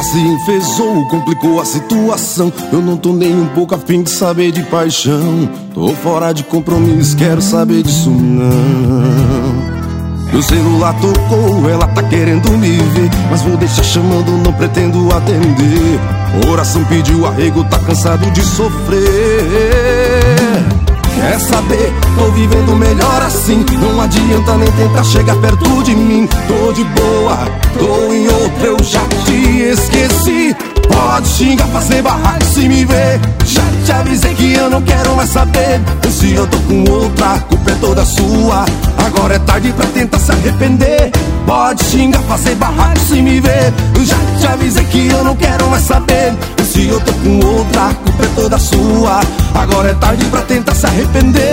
se enfesou, complicou a situação. Eu não tô nem um pouco a fim de saber de paixão. Tô fora de compromisso, quero saber disso não. Meu celular tocou, ela tá querendo me ver, mas vou deixar chamando, não pretendo atender. Coração pediu arrego, tá cansado de sofrer. Quer saber? Tô vivendo melhor assim. Não adianta nem tentar chegar perto de mim. Tô de boa, tô em outra, eu já te esqueci. Pode xingar, fazer barraco se me ver. Já te avisei que eu não quero mais saber. Se eu tô com outra, a culpa é toda sua. Agora é tarde pra tentar se arrepender. Pode xingar, fazer barraco se me ver. Já te avisei que eu não quero mais saber. Se eu tô com outra, a culpa é toda sua. Agora é tarde pra tentar se arrepender.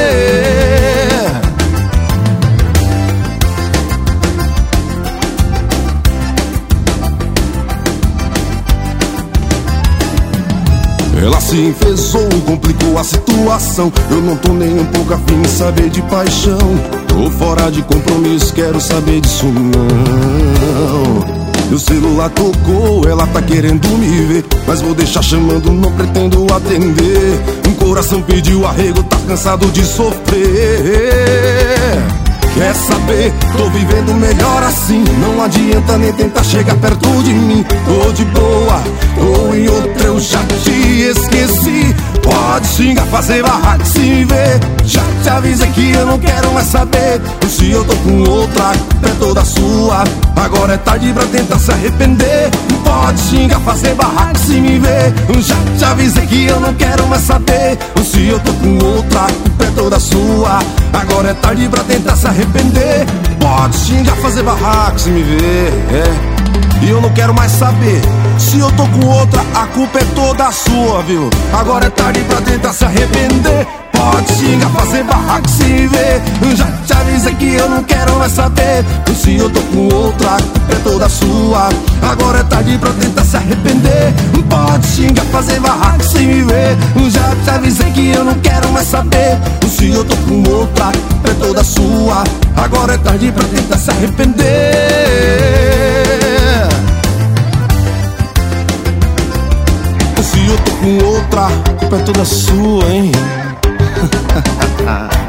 Ela se enfesou, complicou a situação. Eu não tô nem um pouco a fim de saber de paixão. Tô fora de compromisso, quero saber disso não. Meu celular tocou, ela tá querendo me ver, mas vou deixar chamando, não pretendo atender. Um coração pediu arrego, tá cansado de sofrer. Quer saber? Tô vivendo melhor assim. Não adianta nem tentar chegar perto de mim. Tô de boa, tô em outra, eu já te esqueci. Pode xingar, fazer barraco se me ver. Já te avisei que eu não quero mais saber. Se eu tô com outra, a culpa é toda sua. Agora é tarde pra tentar se arrepender. Pode xingar, fazer barraco se me ver. Já te avisei que eu não quero mais saber. Se eu tô com outra, a culpa é toda sua. Agora é tarde pra tentar se arrepender. Pode xingar, fazer barraco se me ver, e eu não quero mais saber. Se eu tô com outra, a culpa é toda sua, viu? Agora é tarde pra tentar se arrepender. Pode xingar, fazer barraco se me ver. Já te avisei que eu não quero mais saber. Se eu tô com outra, a culpa é toda sua. Agora é tarde pra tentar se arrepender. Pode xingar, fazer barraco se me ver. Já te avisei que eu não quero mais saber. Se eu tô com outra, a culpa é toda sua. Agora é tarde pra tentar se arrepender. Se eu tô com outra, a culpa é toda sua, hein?